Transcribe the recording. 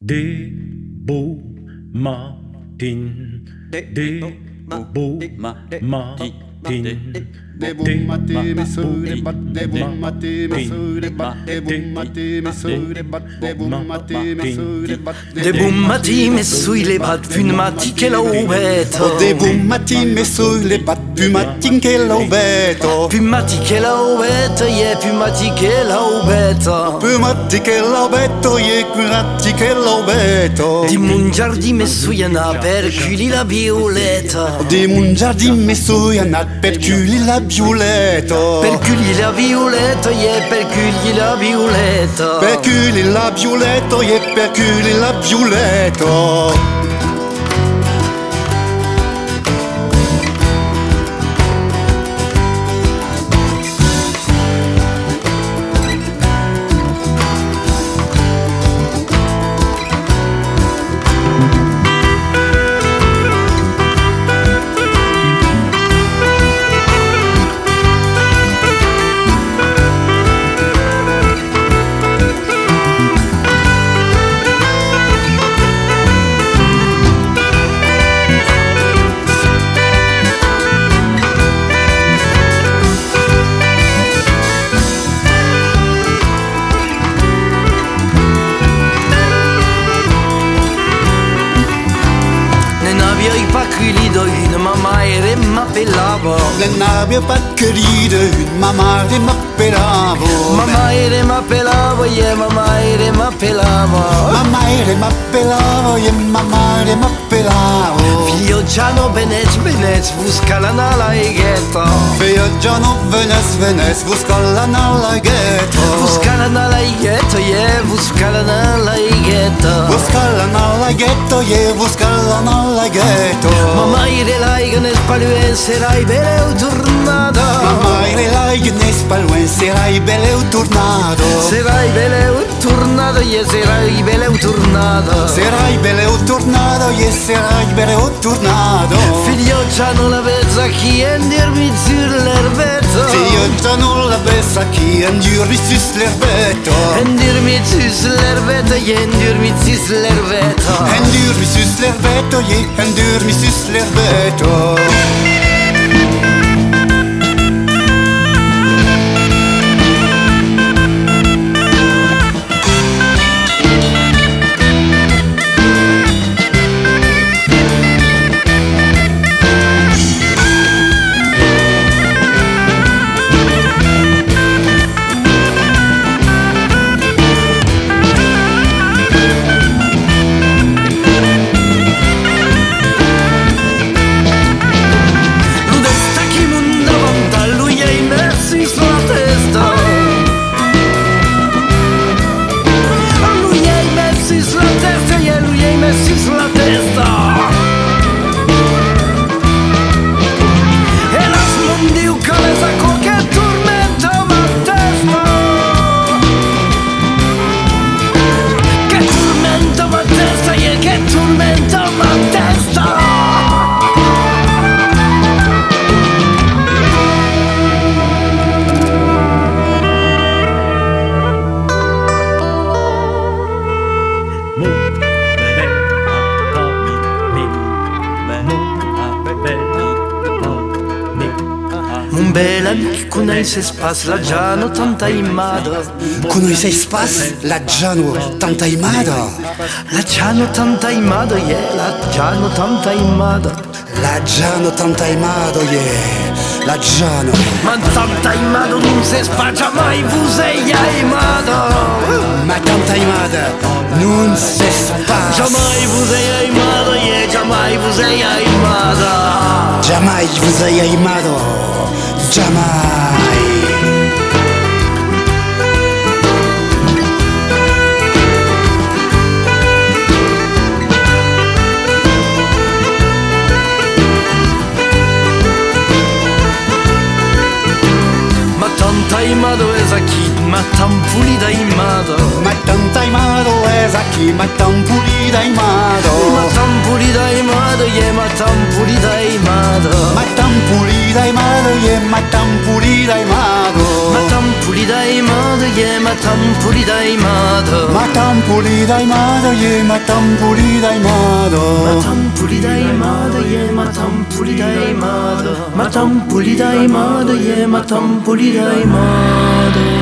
Des beaux matins, des beaux matins. Des beaux matins, mais sous les battes, des beaux matins, mais sous les battes, des beaux matins, mais sous les battes, des beaux matins, mais sous les battes, des beaux matins, mais sous les battes, pumati che l'obetto. Des beaux matins, mais sous les battes, pumati che l'obetto. Pumati che l'obetto, yeah, pumati che l'obetto. Pumati che l'obetto, yeah, pumati che l'obetto. Di mon giardin, mais sous y'en perculi la violetta. Di mon giardin, mais sous y'en perculi la violetta. Perculi la violetta, yeah, perculi la violetta. Perculi la violetta, yeah, perculi la violetta. Une mamma e m'appellavo. Non abbia pas querido, une mamma e m'appellavo. Mamma e m'appellavo, yeah, mamma e m'appellavo. Mamma e m'appellavo, yeah, mamma e m'appellavo. Figlio Giano Benes, busca la nala e ghetto. Figlio Giano Benes, busca la nala e ghetto. Busca la nala e ghetto, yeah, busca la nala e ghetto. Busca la nala e ghetto, yeah, busca la nala e ghetto. Mamma ire laiga ne spaluen serai beleu tornado. Mamma ire laiga ne spaluen serai beleu tornado. Serai beleu tornado, yeah, serai beleu tornado. Serai beleu tornado, yeah, serai beleu tornado. Figlio già non la vezza chi endirmi sur l'erbetto. Figlio già non la vezza chi endirmi sur l'erbetto. Endirmi sur l'erbetto, yeah, endirmi sur l'erbetto. Endirmi sur l'erbetto, yeah, endirmi sur l'erbetto. Mon bel amic, cunei se spas la giano tanta imada. Cunei se spas la giano tanta imada. La giano tanta imada, yeah, la giano tanta imada. La giano tanta imada, yeah, la giano. Ma tanta imada non se spaccia mai, vuseia imada. Ma tanta imada non se spaccia. Jamais vuseia imada, yeah, jamais vuseia imada. Jamais vuseia imada. Jamais. Ma tanta imado es aquí, ma tan pulida imado. Ma tanta imado es aquí, ma tan pulida imado. Ma tan pulida imado, yeah, ma tan pulida imado. Ma tan pulida imado, yeah, ma tan pulida imado. Ma tan pulida imado, ye matam puli dai mado Matam puli dai mado ye matam puli dai mado matam puli dai mado ye matam puli dai mado matam puli dai mado ye matam puli dai mado